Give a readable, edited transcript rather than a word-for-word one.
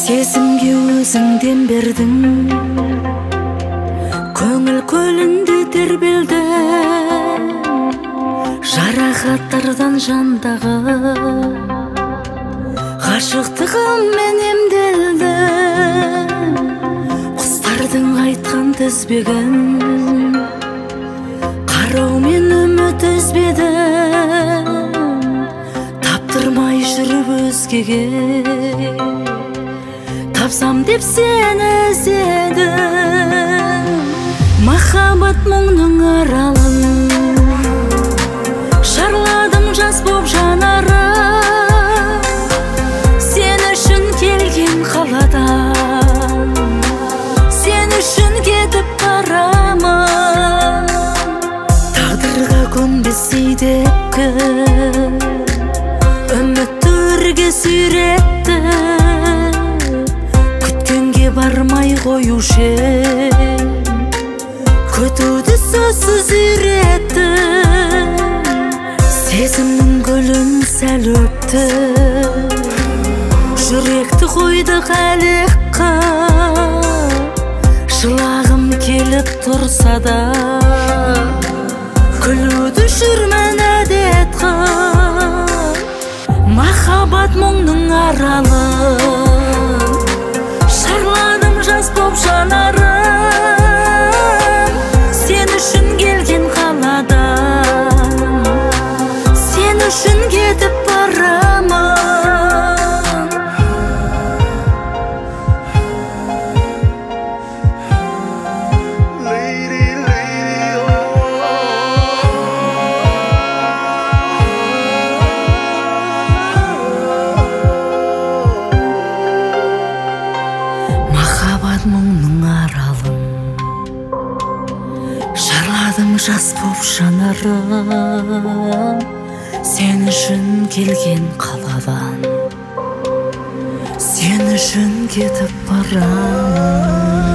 Сезімге өзіңден бердің, көңіл көлінде тербелді, жарақаттардан жандағы ғашықтығыммен емделді. Құстардың айтқан тізбегін қараумен үміт үзбеді, таптырмай жүріп өзгеге тапсам деп сені іздедім. Махаббат мұңның аралын шарладым жас боп жанарым, сен үшін келген қаладан, сен үшін кетіп барамын. Тағдырға көнбесей деп үмітті өрге сүйретті, күткенге бармай қоюшы күтуді сөзсіз үйретті. Сезімнің гүлін сәл өпті, жүректі қойды қалиққа. Жылағым келіп тұрса да күлуді жүрмін әдет қып. Махаббат мұңның аралын шарладым жас боп жанарым, сен үшін келген қаладан, сен үшін кетіп барамын. Махаббат мұңның аралын шарладым жас боп жанарым, сен үшін келген қаладан, сен үшін кетіп барамын.